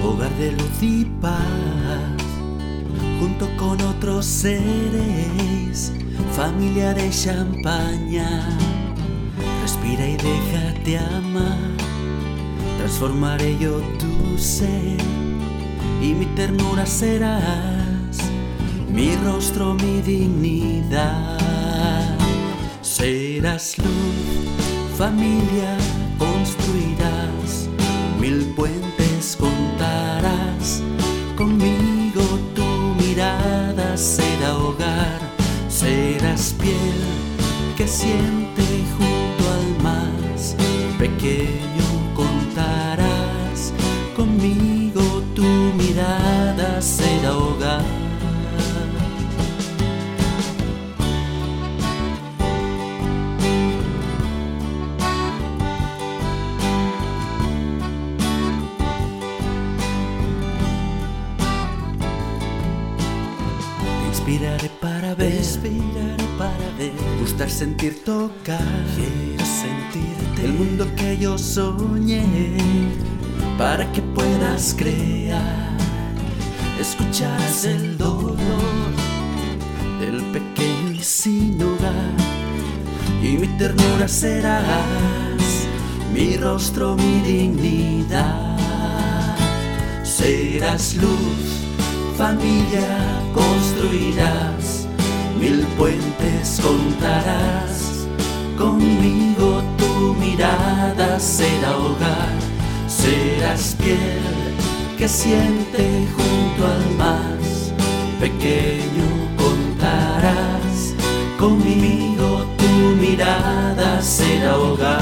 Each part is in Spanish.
hogar de luz y paz, junto con otros seres, familia de champaña. Respira y déjate amar, transformaré yo tu ser y mi ternura serás, mi rostro, mi dignidad. Serás luz, familia, construirás 1000 puentes, contarás conmigo, tu mirada será hogar. Serás piel que siente junto al más pequeño, contarás conmigo, tu mirada será hogar. Inspiraré para ver, gustar, sentir, tocar. Quiero sentirte, el mundo que yo soñé, para que puedas crear. Escucharás el dolor del pequeño y sin hogar, y mi ternura serás, mi rostro, mi dignidad. Serás luz, familia, construirás 1000 puentes, contarás conmigo, tu mirada será hogar. Serás piel que siente junto al más pequeño, contarás conmigo, tu mirada será hogar.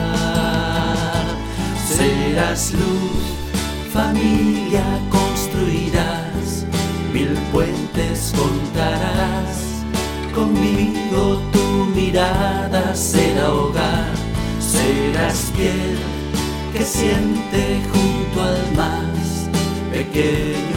Serás luz, familia, construirás 1000 puentes, contarás conmigo, tu mirada será hogar. Serás piel que siente junto al más pequeño,